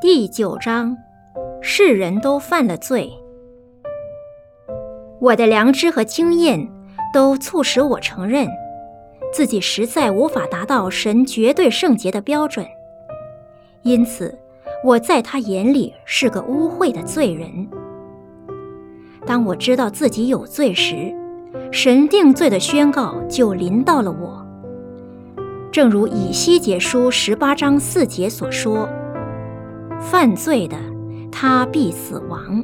第9章，世人都犯了罪。我的良知和经验都促使我承认，自己实在无法达到神绝对圣洁的标准，因此我在他眼里是个污秽的罪人。当我知道自己有罪时，神定罪的宣告就临到了我。正如以西结书18章4节所说，犯罪的，他必死亡。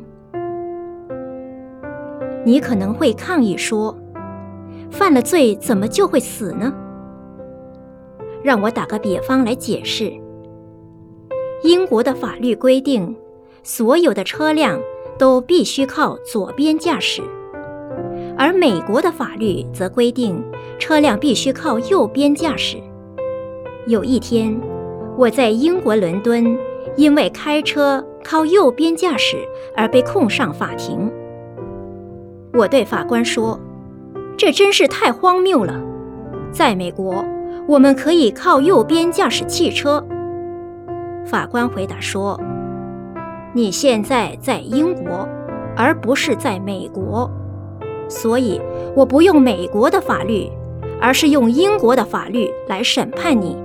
你可能会抗议说，犯了罪怎么就会死呢？让我打个比方来解释。英国的法律规定，所有的车辆都必须靠左边驾驶，而美国的法律则规定车辆必须靠右边驾驶。有一天，我在英国伦敦因为开车靠右边驾驶而被控上法庭。我对法官说，这真是太荒谬了。在美国，我们可以靠右边驾驶汽车。法官回答说，你现在在英国，而不是在美国，所以我不用美国的法律，而是用英国的法律来审判你。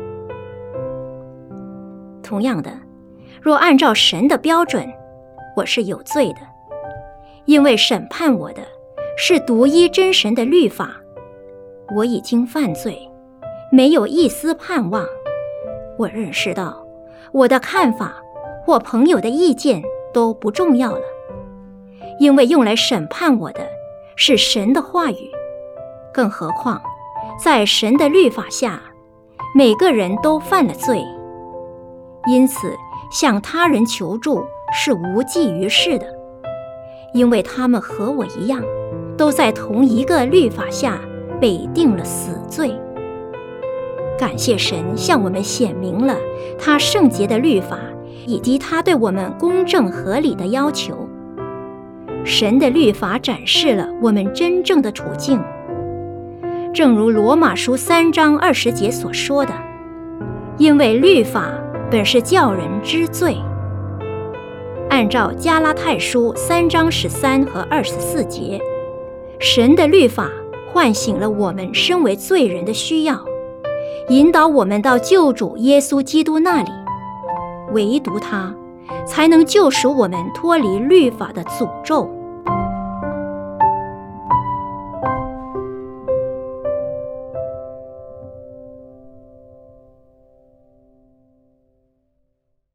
同样的，若按照神的标准，我是有罪的，因为审判我的是独一真神的律法。我已经犯罪，没有一丝盼望。我认识到，我的看法或朋友的意见都不重要了，因为用来审判我的是神的话语。更何况，在神的律法下，每个人都犯了罪，因此向他人求助是无济于事的，因为他们和我一样，都在同一个律法下被定了死罪。感谢神向我们显明了他圣洁的律法，以及他对我们公正合理的要求。神的律法展示了我们真正的处境，正如罗马书3章20节所说的，因为律法本是叫人知罪。按照加拉太书3章13和24节，神的律法唤醒了我们身为罪人的需要，引导我们到救主耶稣基督那里，唯独他才能救赎我们脱离律法的诅咒。